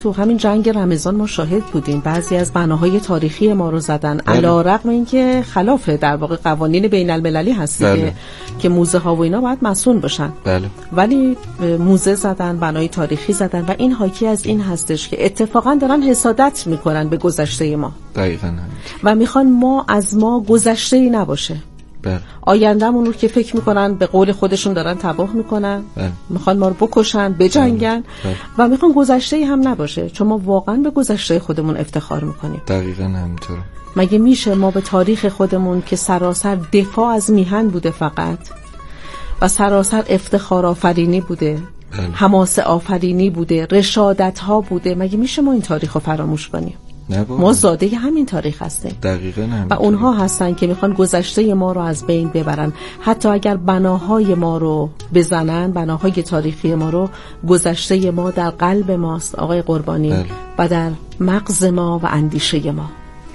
تو همین جنگ رمضان ما شاهد بودیم بعضی از بناهای تاریخی ما رو زدن علی‌رغم اینکه خلاف در واقع قوانین بین المللی هست که موزه ها و اینا باید مصون باشن. ولی موزه زدن، بنای تاریخی زدن و این حاکی از این هستش که اتفاقا دارن حسادت میکنن به گذشته ما. دقیقاً. و میخوان از ما گذشته‌ای نباشه. آینده‌مون رو که فکر میکنن به قول خودشون دارن تباه میکنن، میخوان ما رو بکشن، بجنگن و میخوان گذشته‌ای هم نباشه، چون ما واقعا به گذشته خودمون افتخار میکنیم. دقیقاً همینطوره. مگه میشه ما به تاریخ خودمون که سراسر دفاع از میهن بوده فقط و سراسر افتخار آفرینی بوده، حماسه آفرینی بوده، رشادت ها بوده، مگه میشه ما این تاریخ رو فراموش کنیم؟ ما زاده همین تاریخ هستیم. دقیقاً همین. و اونها هستن که میخوان گذشته ما رو از بین ببرن. حتی اگر بناهای ما رو بزنن، بناهای تاریخی ما رو، گذشته ما در قلب ماست آقای قربانی. و در مغز ما و اندیشه ما.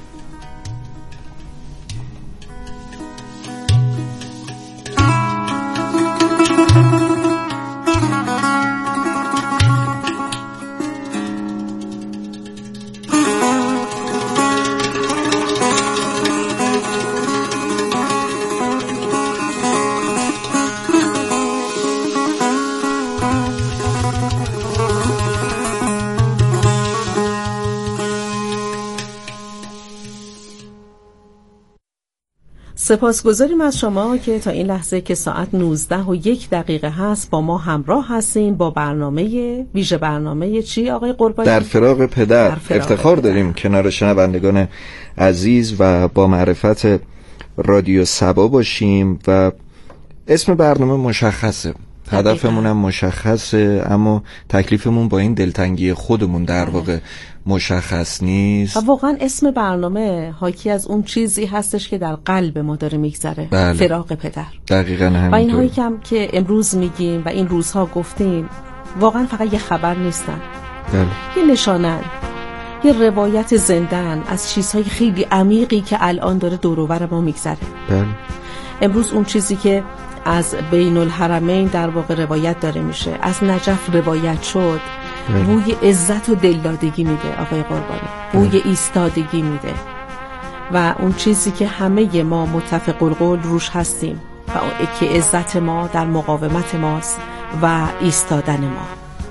سپاسگزاریم از شما که تا این لحظه که ساعت 19:01 هست با ما همراه هستین با برنامه ویژه. برنامه چی آقای قربانی؟ در فراق پدر. افتخار داریم کنار شنوندگان عزیز و با معرفت رادیو سبا باشیم و اسم برنامه مشخصه، هدفمون هم مشخصه، اما تکلیفمون با این دلتنگی خودمون در واقع مشخص نیست. و واقعا اسم برنامه حاکی از اون چیزی هستش که در قلب ما داره میگذره. فراق پدر. دقیقاً همینطور. و اینهایی که امروز میگیم و این روزها گفتیم واقعا فقط یه خبر نیستن. یه نشانن، یه روایت زندن از چیزهای خیلی عمیقی که الان داره دور و بر ما میگذره. امروز اون چیزی که از بین الحرمین در واقع روایت داره میشه، از نجف روایت شد، بوی عزت و دلدادگی میده آقای قربانی، بوی ایستادگی میده و اون چیزی که همه ما متفق القول روش هستیم و که عزت ما در مقاومت ماست و ایستادن ما.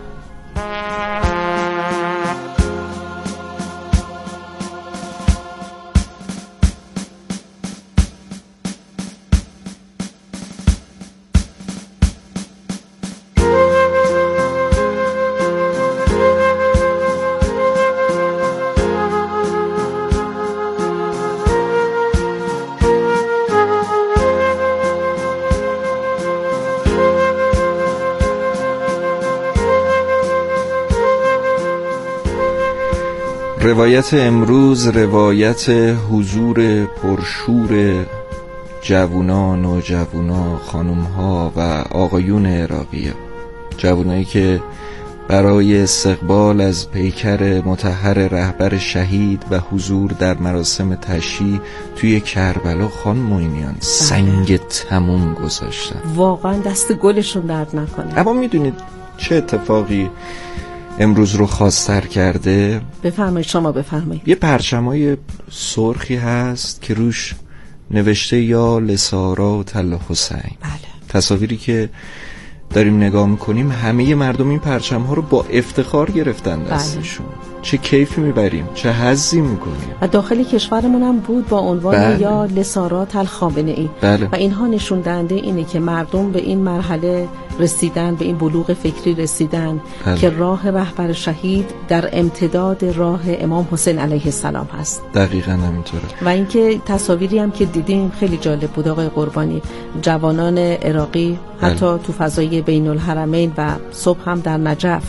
روایت امروز روایت حضور پرشور جوانان و خانم‌ها و آقایون عراقیه، جوانایی که برای استقبال از پیکر مطهر رهبر شهید و حضور در مراسم تشییع توی کربلا خان معینیان سنگ تموم گذاشتن. واقعا دست گلشون درد نکنه. اما میدونید چه اتفاقی امروز رو خاص‌تر کرده؟ بفرمایید، شما بفرمایید. یه پرچمای سرخی هست که روش نوشته یا لسارات الحسین. تصاویری که داریم نگاه میکنیم همه مردم این پرچم ها رو با افتخار گرفتن دستشون. چه کیفی میبریم، چه حظی میکنیم. و داخل کشورمون هم بود با عنوان یا لسارات الخامنه‌ای. و اینها نشون دهنده اینه که مردم به این مرحله رسیدن، به این بلوغ فکری رسیدن که راه رهبر شهید در امتداد راه امام حسین علیه السلام هست. دقیقاً همینطوره. و اینکه تصاویری هم که دیدیم خیلی جالب بود آقای قربانی، جوانان عراقی حتی تو فضای بین الحرمین و صبح هم در نجف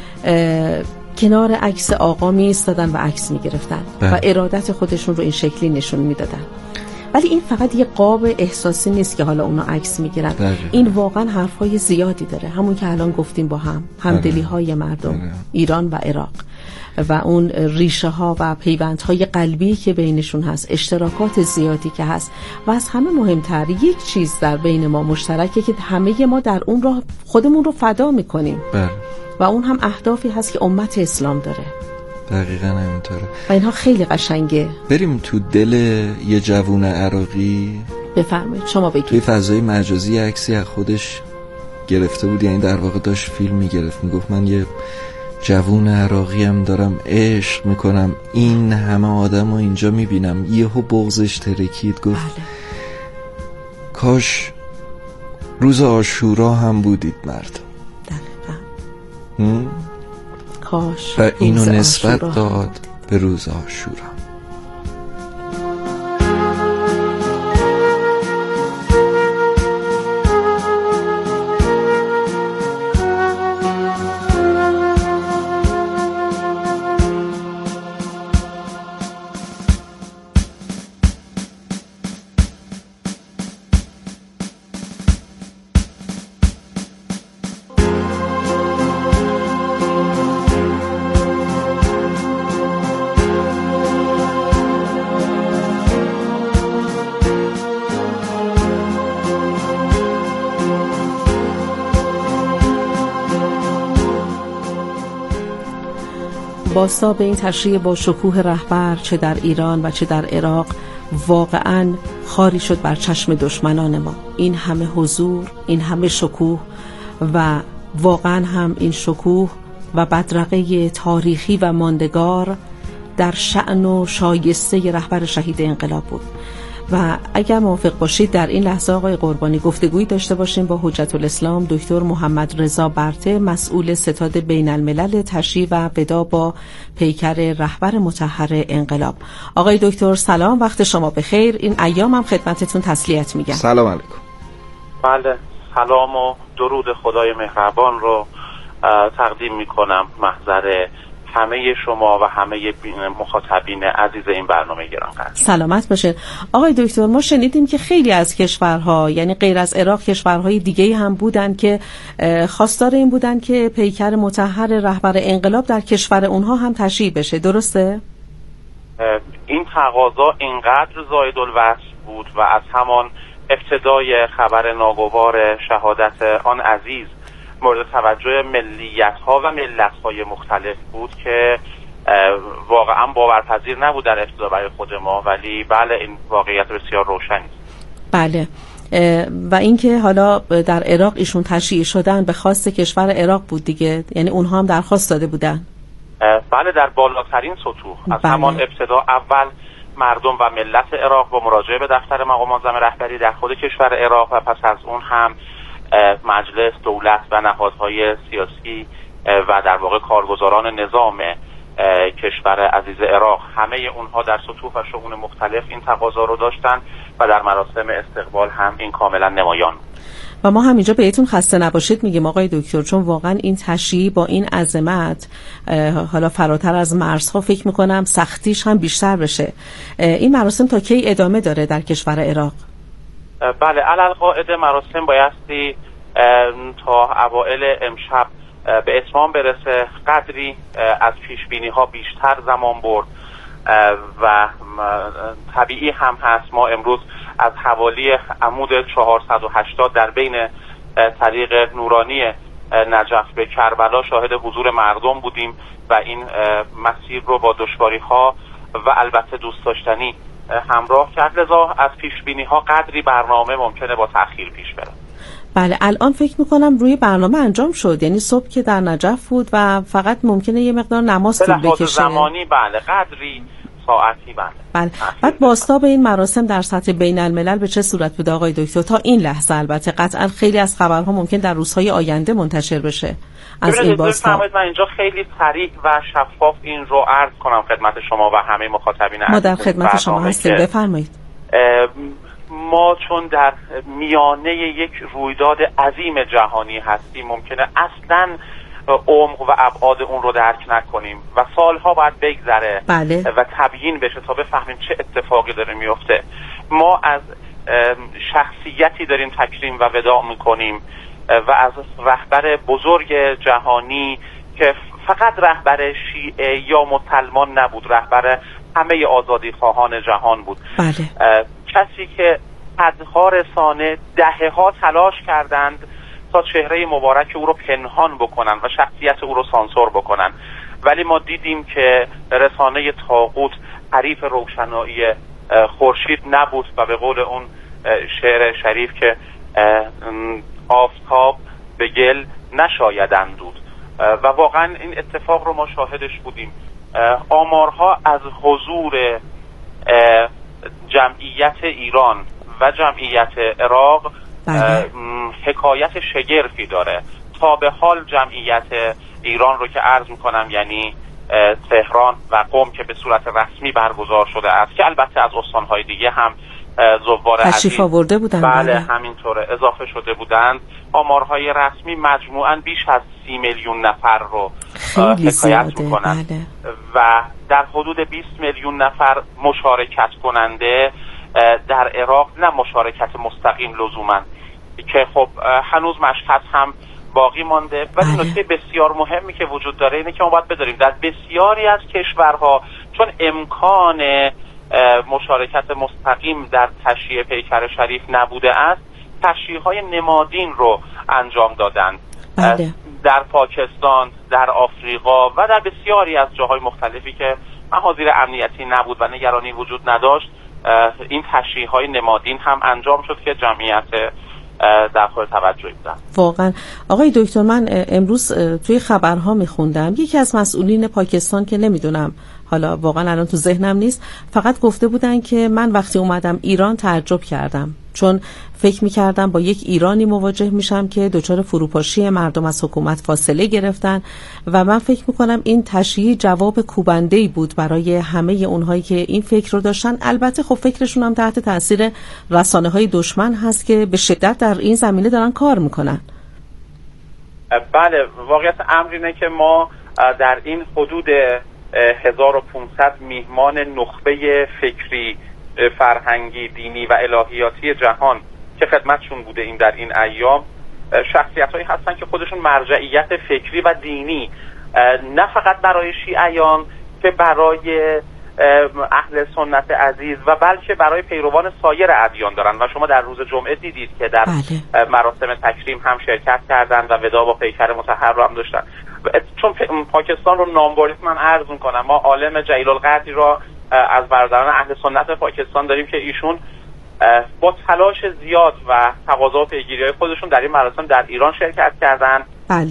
کنار عکس آقا می ایستادن و عکس می گرفتن و ارادت خودشون رو این شکلی نشون می دادن. ولی این فقط یه قاب احساسی نیست که حالا اونا عکس میگیرن، این واقعا حرفای زیادی داره، همون که الان گفتیم با همدلی های مردم ایران و عراق و اون ریشه ها و پیوندهای قلبی که بینشون هست، اشتراکات زیادی که هست و از همه مهمتر یک چیز در بین ما مشترکه که همه ما در اون راه خودمون رو فدا میکنیم و اون هم اهدافی هست که امت اسلام داره. دقیقاً همینطوره و اینها خیلی قشنگه. بریم تو دل یه جوون عراقی. بفرمایید شما بگید. توی فضای مجازی عکسی از خودش گرفته بود، یعنی در واقع داشت فیلم میگرفت، میگفت من یه جوون عراقی هم دارم عشق میکنم، این همه آدم رو اینجا میبینم، یهو بغضش ترکید، گفت بله. کاش روز عاشورا هم بودید مردم. دقیقا. کاش و اینو نسبت داد به روز عاشورا. بازتاب این تشریح با شکوه رهبر چه در ایران و چه در عراق واقعاً خاری شد بر چشم دشمنان ما. این همه حضور، این همه شکوه و واقعاً هم این شکوه و بدرقه تاریخی و ماندگار در شأن و شایسته رهبر شهید انقلاب بود. و اگر موافق باشید در این لحظه آقای قربانی گفتگویی داشته باشیم با حجت الاسلام دکتر محمد رضا برته، مسئول ستاد بین الملل تشییع و ودا با پیکر رهبر مطهر انقلاب. آقای دکتر سلام، وقت شما بخیر. این ایام هم خدمتتون تسلیت میگم. سلام علیکم. بله، سلام و درود خدای مهربان رو تقدیم میکنم محضر همه شما و همه مخاطبین عزیز این برنامه گرانقدر. سلامت باشید. آقای دکتر، ما شنیدیم که خیلی از کشورها، یعنی غیر از عراق، کشورهای دیگه هم بودن که خواستار این بودن که پیکر مطهر رهبر انقلاب در کشور اونها هم تشییع بشه، درسته؟ این تقاضا اینقدر زائد الوصف بود و از همان ابتدای خبر ناگوار شهادت آن عزیز مورد توجه ملیت‌ها و ملت‌های مختلف بود که واقعا باورپذیر نبود در ابتدا برای خود ما، ولی بله این واقعیت بسیار روشنی است. بله. و اینکه حالا در عراق ایشون تشییع شدن به خواست کشور عراق بود دیگه، یعنی اونها هم درخواست داده بودن. بله، در بالاترین سطوح از همان ابتدا اول مردم و ملت عراق با مراجعه به دفتر مقام معظم رهبری در خود کشور عراق و پس از اون هم مجلس، دولت و نهادهای سیاسی و در واقع کارگزاران نظام کشور عزیز عراق، همه اونها در سطوح و شؤون مختلف این تقاضا رو داشتن و در مراسم استقبال هم این کاملا نمایان. و ما هم اینجا بهتون خسته نباشید میگیم آقای دکتر، چون واقعا این تشییع با این عظمت حالا فراتر از مرزها فکر میکنم سختیش هم بیشتر بشه. این مراسم تا کی ادامه داره در کشور عراق؟ بله، علالقاعده مراسم بایستی تا اوائل امشب به اتمام برسه. قدری از پیشبینی ها بیشتر زمان برد و طبیعی هم هست ما امروز از حوالی عمود 480 در بین طریق نورانی نجف به کربلا شاهد حضور مردم بودیم و این مسیر رو با دشواری ها و البته دوست داشتنی همراه کرد. لذا از پیشبینی ها قدری برنامه ممکنه با تأخیر پیش بره. بله، الان فکر میکنم روی برنامه انجام شد، یعنی صبح که در نجف بود و فقط ممکنه یه مقدار نماز طول بکشه. زمانی بله، قدری ساعتی بله. بعد بازتاب این مراسم در سطح بین الملل به چه صورت بود آقای دکتر تا این لحظه؟ البته قطعا خیلی از خبرها ممکن در روزهای آینده منتشر بشه از این بازتاب. من اینجا خیلی صریح و شفاف این رو عرض کنم خدمت شما و همه مخاطبین عزیز. ما در خدمت شما هستیم، بفرمایید. ما چون در میانه یک رویداد عظیم جهانی هستیم ممکنه اصلاً عمق و ابعاد اون رو درک نکنیم و سالها باید بگذره بله. و تبیین بشه تا بفهمیم چه اتفاقی داره میفته. ما از شخصیتی داریم تکریم و وداع میکنیم و از رهبر بزرگ جهانی که فقط رهبر شیعه یا مسلمان نبود، رهبر همه آزادی خواهان جهان بود. بله. کسی که صدها رسانه دهه‌ها تلاش کردند تا چهره مبارک او رو پنهان بکنن و شخصیت او رو سانسور بکنن. ولی ما دیدیم که رسانه طاغوت حریف روشنایی خورشید نبود و به قول اون شعر شریف که آفتاب به گل نشاید اندود و واقعا این اتفاق رو ما شاهدش بودیم. آمارها از حضور جمعیت ایران و جمعیت عراق حکایت شگرفی داره. تا به حال جمعیت ایران رو که عرض میکنم یعنی تهران و قم که به صورت رسمی برگزار شده است که البته از استانهای دیگه هم زوار تشریف آورده بودند. بله همینطوره اضافه شده بودند. آمارهای رسمی مجموعاً بیش از 30 میلیون نفر رو حکایت میکنند و در حدود 20 میلیون نفر مشارکت کننده در عراق، نه مشارکت مستقیم لزوماً که خب هنوز مشهد هم باقی مانده. ولی نکته بسیار مهمی که وجود داره اینه که ما باید بداریم در بسیاری از کشورها چون امکان مشارکت مستقیم در تشییع پیکر شریف نبوده است، تشییع‌های نمادین رو انجام دادند. در پاکستان، در آفریقا و در بسیاری از جاهای مختلفی که محاذیر امنیتی نبود و نگرانی وجود نداشت، این تشییع‌های نمادین هم انجام شد که جمعیت در خور توجهی بودن. واقعا آقای دکتر، من امروز توی خبرها میخوندم یکی از مسئولین پاکستان که نمیدونم حالا واقعا الان تو ذهنم نیست، فقط گفته بودن که من وقتی اومدم ایران تعجب کردم چون فکر میکردم با یک ایرانی مواجه میشم که دچار فروپاشی مردم از حکومت فاصله گرفتن و من فکر میکنم این تشییع جواب کوبنده‌ای بود برای همه اونهایی که این فکر رو داشتن. البته خب فکرشون هم تحت تاثیر رسانه‌های دشمن هست که به شدت در این زمینه دارن کار میکنن. بله، واقعیت امر اینه که ما در این حدود 1500 میهمان نخبه فکری، فرهنگی، دینی و الهیاتی جهان که خدمتشون بوده این در این ایام، شخصیت‌هایی هستن که خودشون مرجعیت فکری و دینی نه فقط برای شیعیان که برای اهل سنت عزیز و بلکه برای پیروان سایر ادیان دارن و شما در روز جمعه دیدید که در مراسم تکریم هم شرکت کردند و ودا با پیکر مطهر رو هم داشتن. چون پاکستان رو نام برید من عرض می‌کنم، ما عالم جلیل القدری را از برادران اهل سنت پاکستان داریم که ایشون با تلاش زیاد و تقاضا و پیگیری‌های خودشون در این مراسم در ایران شرکت کردند.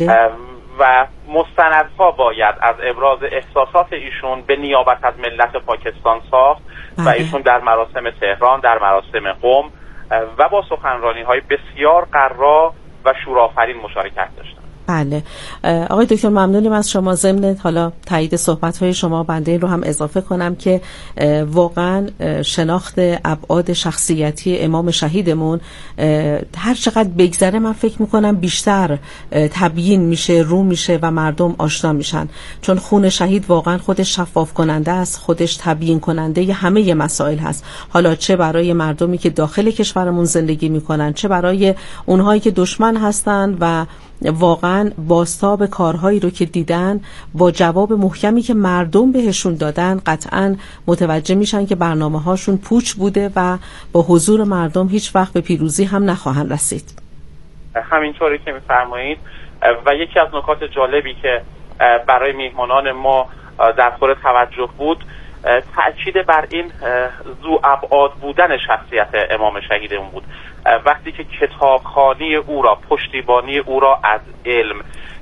و مستندها باید از ابراز احساسات ایشون به نیابت از ملت پاکستان ساخت و ایشون در مراسم تهران، در مراسم قم و با سخنرانی‌های بسیار قرا و شورآفرین مشارکت داشتن. بله آقای دکتر، ممنونیم از شما. ضمن حالا تایید صحبت‌های شما بنده این رو هم اضافه کنم که واقعا شناخت ابعاد شخصیتی امام شهیدمون هر چقدر بگذره من فکر می‌کنم بیشتر تبیین میشه، رو میشه و مردم آشنا میشن، چون خون شهید واقعا خودش شفاف کننده است، خودش تبیین کننده ی همه مسائل هست، حالا چه برای مردمی که داخل کشورمون زندگی میکنن، چه برای اونهایی که دشمن هستن و واقعا بازتاب کارهایی رو که دیدن با جواب محکمی که مردم بهشون دادن قطعا متوجه میشن که برنامه هاشون پوچ بوده و با حضور مردم هیچ وقت به پیروزی هم نخواهند رسید. همینطوری که میفرمایید و یکی از نکات جالبی که برای میهمانان ما در خور توجه بود تأکید بر این ذو ابعاد بودن شخصیت امام شهیدمون بود. وقتی که کتابخوانی او را، پشتیبانی او را از علم،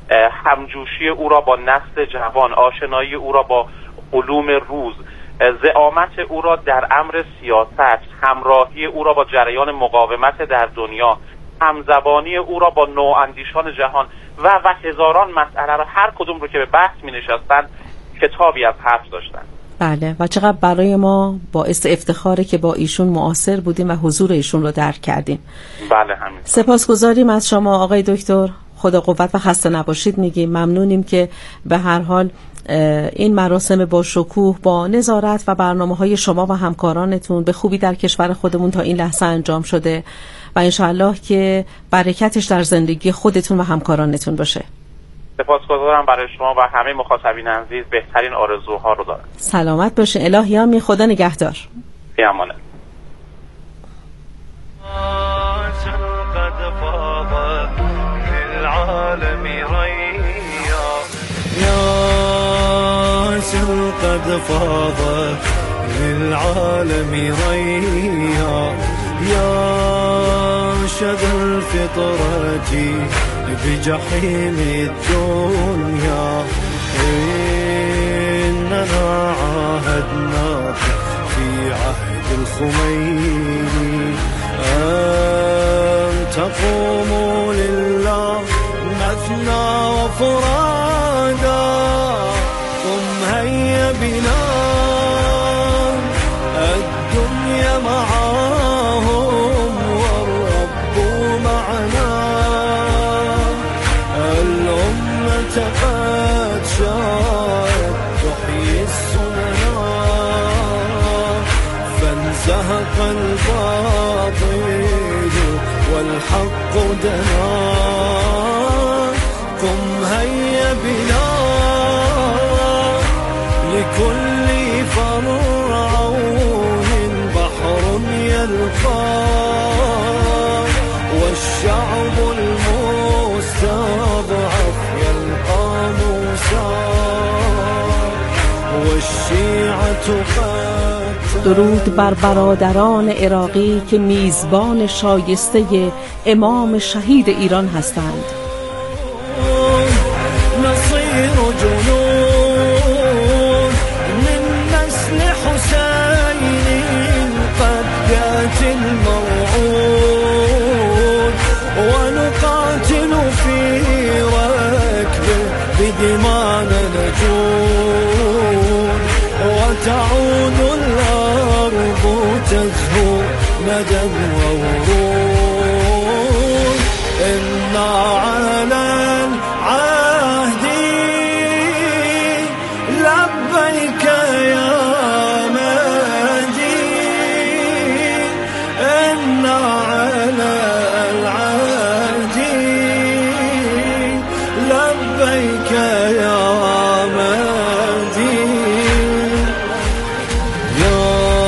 همجوشی او را با نسل جوان، آشنایی او را با علوم روز، زعامت او را در امر سیاست، همراهی او را با جریان مقاومت در دنیا، همزبانی او را با نواندیشان جهان و هزاران مسئله را هر کدوم رو که به بحث می نشستن کتابی از حرف داشتن. بله و چقدر برای ما باعث افتخاره که با ایشون معاصر بودیم و حضور ایشون رو درک کردیم. بله همین. سپاسگزاریم از شما آقای دکتر، خدا قوت و خسته نباشید میگیم. ممنونیم که به هر حال این مراسم با شکوه با نظارت و برنامه‌های شما و همکارانتون به خوبی در کشور خودمون تا این لحظه انجام شده و انشاءالله که برکتش در زندگی خودتون و همکارانتون باشه. سپاسگزارم برای شما و همه مخاطبین عزیز، بهترین آرزوها رو دارم. سلامت باشه. الهی خدا نگهدار. فی امان الله. قد فاض قد فاض للعالم ريا يا شذ الفطرة بجحيم الدنيا إننا عاهدناك في عهد الخميني أن تقوموا لله مثنى وفرادا قم هيا بنا الدنيا معاهم والرب معنا الأمة قد شاءت تحيي السننا فانزهق الباطل والحق دنا قم هيا بنا لكل فرعون بحر يلقى والشعب المستضعف يلقى موسى والشيعة قد. درود بر برادران عراقی که میزبان شایسته امام شهید ایران هستند. نصير جنود من نسل حسين قد جاءت الموعود ونقاتل في ركبه بدمانا نجود وتعود الأرض تزهو ندى وورود إنا على العهد لبيك يا مهدي إنا على العهد لبيك يا مهدي يا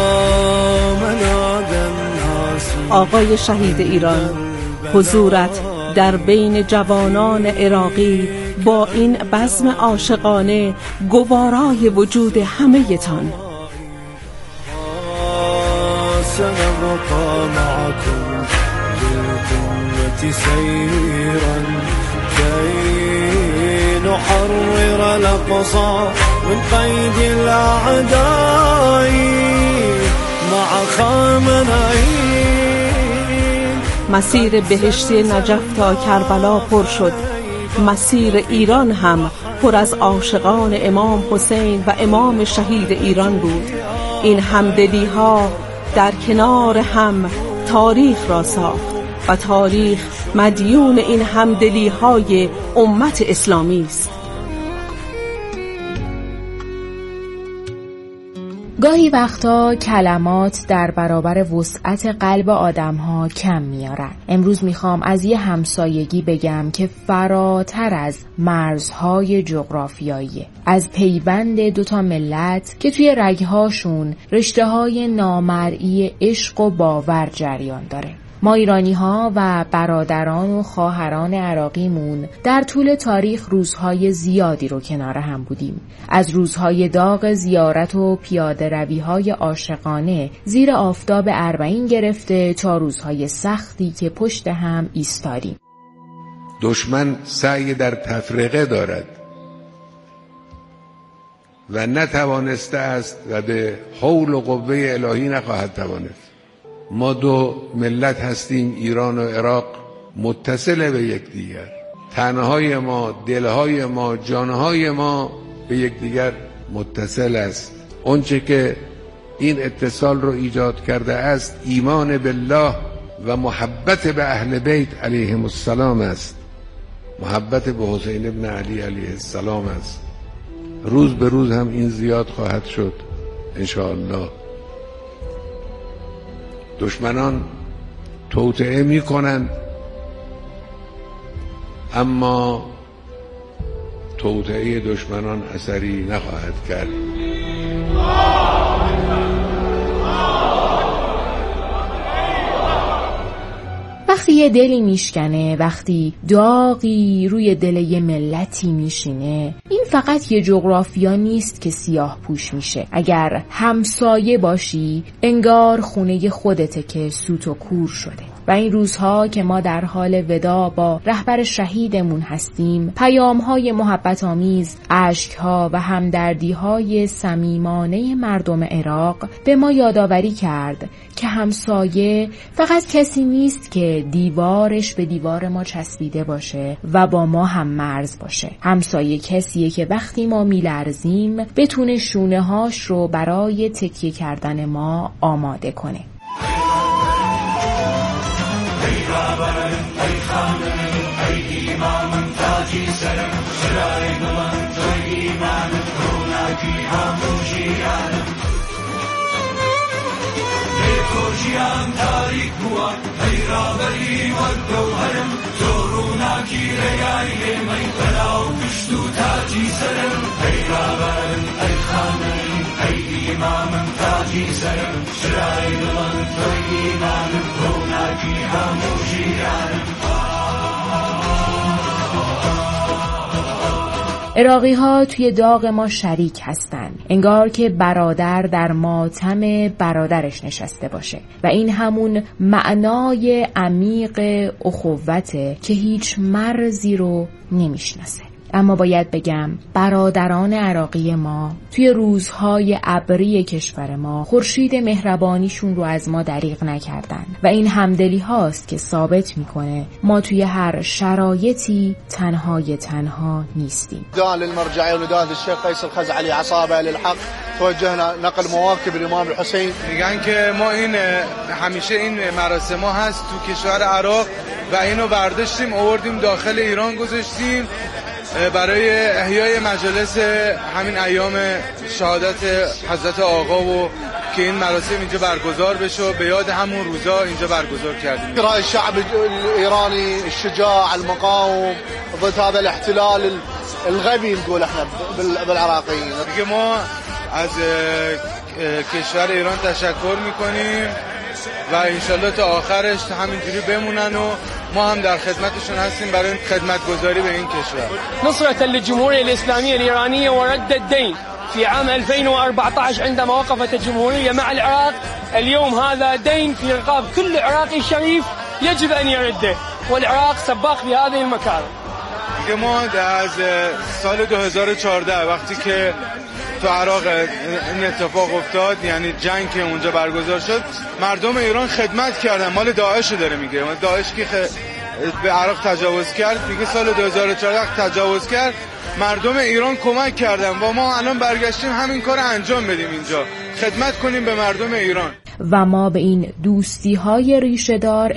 مناد الناس. آقای شهید ایران، حضورت در بین جوانان عراقی با این بزم عاشقانه گوارای وجود همه تان. سنبقى معكم بالقوة سيرا كي نحرر الأقصى من قيد الأعداء مع خامنئي. مسیر بهشتی نجف تا کربلا پر شد. مسیر ایران هم پر از عاشقان امام حسین و امام شهید ایران بود. این همدلی ها در کنار هم تاریخ را ساخت و تاریخ مدیون این همدلی های امت اسلامی است. گاهی وقتا کلمات در برابر وسعت قلب آدم‌ها کم میارن. امروز میخوام از یه همسایگی بگم که فراتر از مرزهای جغرافیاییه، از پیوند دوتا ملت که توی رگهاشون رشته‌های نامرئی عشق و باور جریان داره. ما ایرانی‌ها و برادران و خواهران عراقیمون در طول تاریخ روزهای زیادی رو کنار هم بودیم. از روزهای داغ زیارت و پیاده روی‌های عاشقانه زیر آفتاب اربعین گرفته تا روزهای سختی که پشت هم ایستادیم. دشمن سعی در تفرقه دارد و نتوانسته است و به حول و قوه الهی نخواهد توانست. ما دو ملت هستیم، ایران و عراق، متصل به یکدیگر. تنهای ما، دلهای ما، جانهای ما به یکدیگر متصل است. اونچه که این اتصال رو ایجاد کرده است ایمان بالله و محبت به اهل بیت علیهم السلام است. محبت به حسین ابن علی علیه السلام است. روز به روز هم این زیاد خواهد شد انشاءالله. دشمنان توطئه می کنند اما توطئه دشمنان اثری نخواهد کرد. وقتی یه دلی میشکنه، وقتی داغی روی دل یه ملتی میشینه، این فقط یه جغرافیا نیست که سیاه پوش میشه. اگر همسایه باشی انگار خونه خودته که سوت و کور شده. و این روزها که ما در حال ودا با رهبر شهیدمون هستیم، پیام‌های محبت آمیز، اشک‌ها و همدردی‌های صمیمانه مردم عراق به ما یادآوری کرد که همسایه فقط کسی نیست که دیوارش به دیوار ما چسبیده باشه و با ما هم مرز باشه. همسایه کسیه که وقتی ما میلرزیم بتونه شونه‌هاش رو برای تکیه کردن ما آماده کنه. عراقی ها توی داغ ما شریک هستن، انگار که برادر در ماتم برادرش نشسته باشه و این همون معنای عمیق اخوته که هیچ مرزی رو نمیشناسه. اما باید بگم برادران عراقی ما توی روزهای ابری کشور ما خورشید مهربانیشون رو از ما دریغ نکردن و این همدلی هاست که ثابت میکنه ما توی هر شرایطی تنها نیستیم. نداء للمرجعية ونداء للشيخ فيصل خزعلي عصابة للحق توجهنا نقل مواكب الامام الحسين. میگن که ما این همیشه این مراسم ها هست تو کشور عراق و اینو برداشتیم آوردیم داخل ایران گذاشتیم برای احیای مجالس همین ایام شهادت حضرت آقا و که این مراسم اینجا برگزار بشه و به یاد همون روزا اینجا برگزار کردیم. رأي الشعب الإيراني الشجاع المقاوم ضد هذا الاحتلال الغبي نقول احنا بالعراقيين. دیگه ما از کشور ایران تشکر میکنیم و انشالله تا آخرش همینجوری بمونن و ما هم در خدمتشون هستیم برای خدمتگزاری به این کشور. نصرة للجمهورية الإسلامية الإيرانية ورد الدين في عام 2014 عندما وقفت الجمهورية مع العراق. اليوم هذا دين في رقاب كل عراقي شريف يجب أن يرده والعراق سباق في هذه المكان. دیگه ما از سال 2014 وقتی که تو عراق این اتفاق افتاد، یعنی جنگ که اونجا برگزار شد، مردم ایران خدمت کردن. مال داعش داره میگه، داعش که به عراق تجاوز کرد، میگه سال 2014 تجاوز کرد، مردم ایران کمک کردن و ما الان برگشتیم همین کار انجام بدیم، اینجا خدمت کنیم به مردم ایران. و ما به این دوستی‌های ریشه‌دار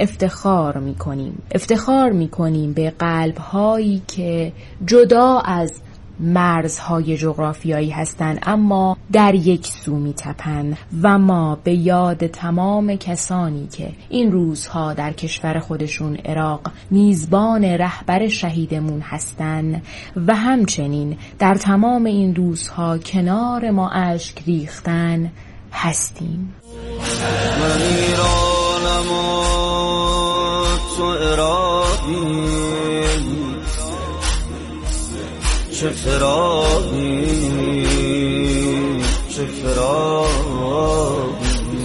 افتخار می‌کنیم به قلب‌هایی که جدا از مرزهای جغرافیایی هستند اما در یک سو می‌تپن و ما به یاد تمام کسانی که این روزها در کشور خودشون عراق میزبان رهبر شهیدمون هستن و همچنین در تمام این روزها کنار ما اشک ریختن هستیم. من ایرانم و تو عراقی، چه فراقی چه فراقی،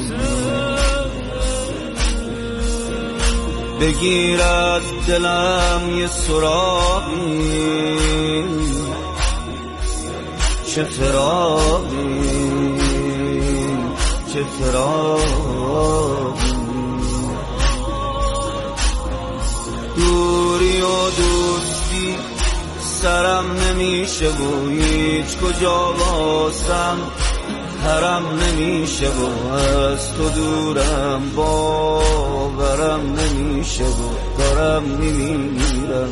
بگیرد دلم یه سراغی، چه فراقی چه فراقی، دوری و دوستی سرم نمیشه و هیچ کجا واسم حرم نمیشه و از تو دورم باورم نمیشه و دارم میمیرم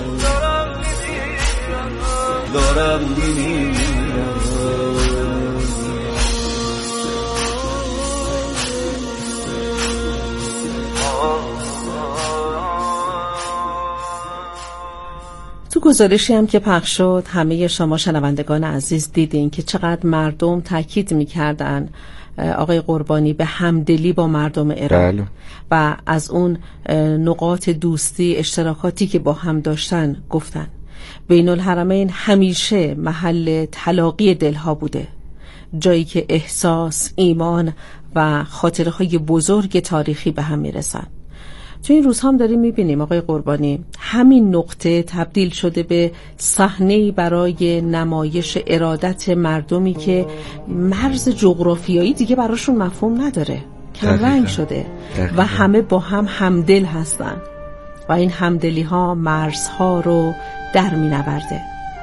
تو گزارشی هم که پخش شد همه شما شنوندگان عزیز دیدین که چقدر مردم تاکید می‌کردن آقای قربانی به همدلی با مردم عراق و از اون نقاط دوستی اشتراکاتی که با هم داشتن گفتن بین الحرمین همیشه محل تلاقی دلها بوده، جایی که احساس، ایمان و خاطره‌های بزرگ تاریخی به هم میرسن. تو این روزها هم داریم میبینیم آقای قربانی همین نقطه تبدیل شده به صحنه‌ای برای نمایش ارادت مردمی که مرز جغرافیایی دیگه براشون مفهوم نداره، کم رنگ شده و همه با هم همدل هستن و این همدلی ها مرزها رو در می نورده.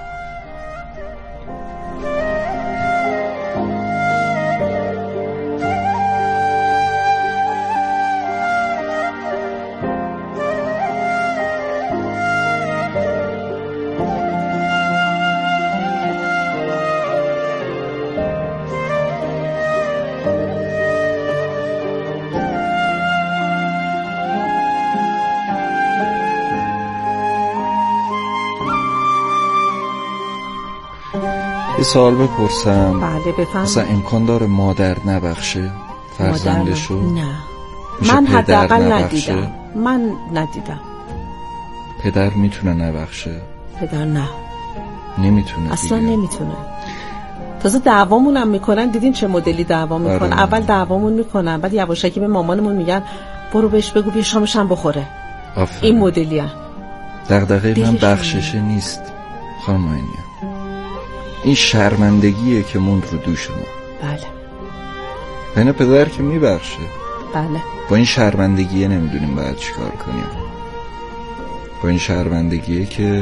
یه سوال بپرسم. بله بفهم. مثلا امکان داره مادر نبخشه فرزندشو؟ نه من حداقل ندیدم. من ندیدم. پدر میتونه نبخشه؟ پدر نه نمیتونه اصلا دیگه. نمیتونه. تازه دعوامون هم میکنن، دیدین چه مدلی دعوا میکنن؟ اول دعوامون میکنن بعد یواشکی به مامانمون میگن برو بهش بگو بیا شامش هم بخوره. این مدلی هم دغدغه من بخششه نیست خانم آینی، این شرمندگیه که موند رو دوش ما. بله بین پدر که میبخشه، بله با این شرمندگیه نمیدونیم باید چیکار کنیم، با این شرمندگیه که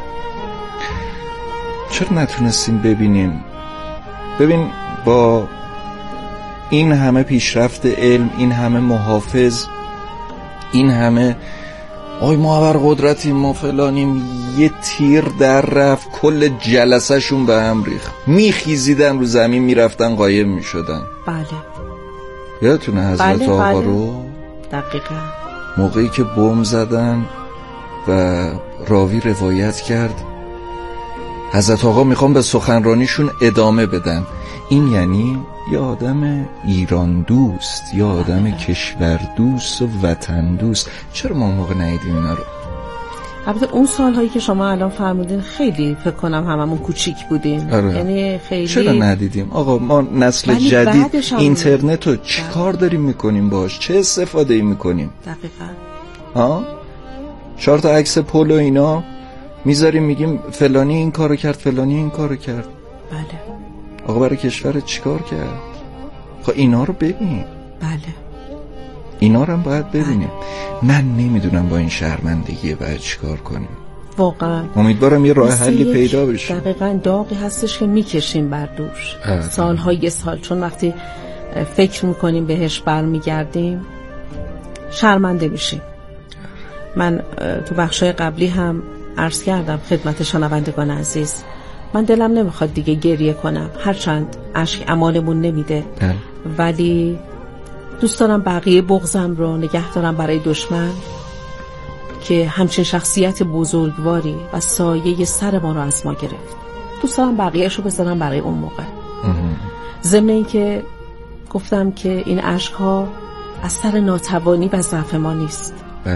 چرا نتونستیم ببینیم. ببین با این همه پیشرفت علم، این همه محافظ، این همه آی ما ابرقدرتیم ما فلانیم، یه تیر در رفت کل جلسه شون به هم ریخت، میخیزیدن رو زمین میرفتن قایم میشدن. بله یادتونه حضرت آقا رو دقیقا موقعی که بمب زدن و راوی روایت کرد حضرت آقا میخوام به سخنرانیشون ادامه بدن. این یعنی یه آدم ایران دوست، یه آدم کشور دوست و وطن دوست. چرا ما موقع ندیدیم اینا رو؟ البته اون سالهایی که شما الان فرمودین خیلی فکر کنم هممون کوچیک بودیم. یعنی خیلی چرا ندیدیم؟ آقا ما نسل جدید اینترنت رو چی کار داریم میکنیم باش؟ چه استفاده ای میکنیم؟ دقیقا 4 تا عکس پل و اینا میذاریم میگیم فلانی این کارو کرد، فلانی این کارو کرد. بله آقا برای کشورت چیکار کرد؟ خب اینا رو ببین. بله اینا رو هم باید ببینیم. من نمیدونم با این شرمندگی باید چیکار کنیم واقعا. امیدوارم یه راه حلی پیدا بشه. دقیقاً داغی هستش که میکشیم بر دوش سالهای سال، چون وقتی فکر میکنیم بهش برمیگردیم شرمنده میشیم. من تو بخشای قبلی هم عرض کردم خدمت شنوندگان عزیز، من دلم نمیخواد دیگه گریه کنم، هرچند اشک امانمون نمیده، ولی دوست دارم بقیه بغضم رو نگه دارم برای دشمن که همچین شخصیت بزرگواری و سایه سر ما رو از ما گرفت. دوست دارم بقیه‌شو بذارم برای اون موقع. ضمن این که گفتم که این اشک‌ها از سر ناتوانی و ضعف ما نیست.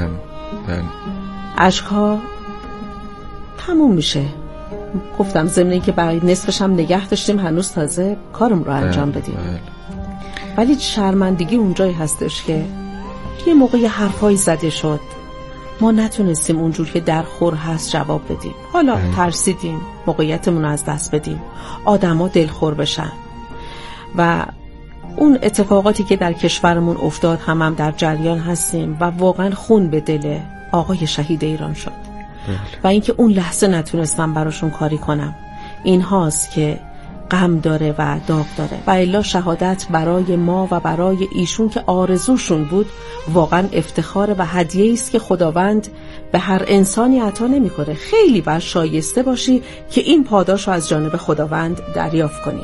اشک‌ها تموم میشه. گفتم ضمن این که برای نصفش هم نگه داشتیم، هنوز تازه کارم رو انجام بدیم. ولی شرمندگی اونجایی هستش که یه موقع یه حرفایی زده شد، ما نتونستیم اونجور که در خور هست جواب بدیم. حالا ترسیدیم موقعیتمون رو از دست بدیم، آدما دلخور بشن و اون اتفاقاتی که در کشورمون افتاد هم در جریان هستیم و واقعا خون به دل آقای شهید ایران شد و اینکه اون لحظه نتونستم براشون کاری کنم. این هاست که غم داره و داغ داره و الا شهادت برای ما و برای ایشون که آرزوشون بود واقعا افتخار و هدیه است که خداوند به هر انسانی عطا نمی‌کنه. خیلی باید شایسته باشی که این پاداش رو از جانب خداوند دریافت کنی.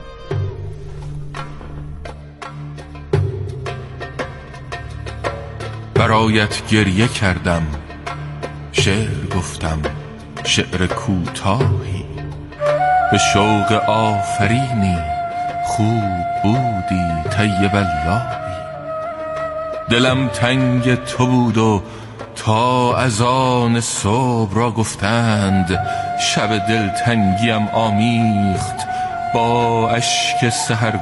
برایت گریه کردم، شعر گفتم، شعر کوتاهی، به شوق آفرینی خوب بودی طیب اللهی. دلم تنگ تو بود و تا از آن صبح را گفتند، شب دلتنگیم آمیخت با اشک سحر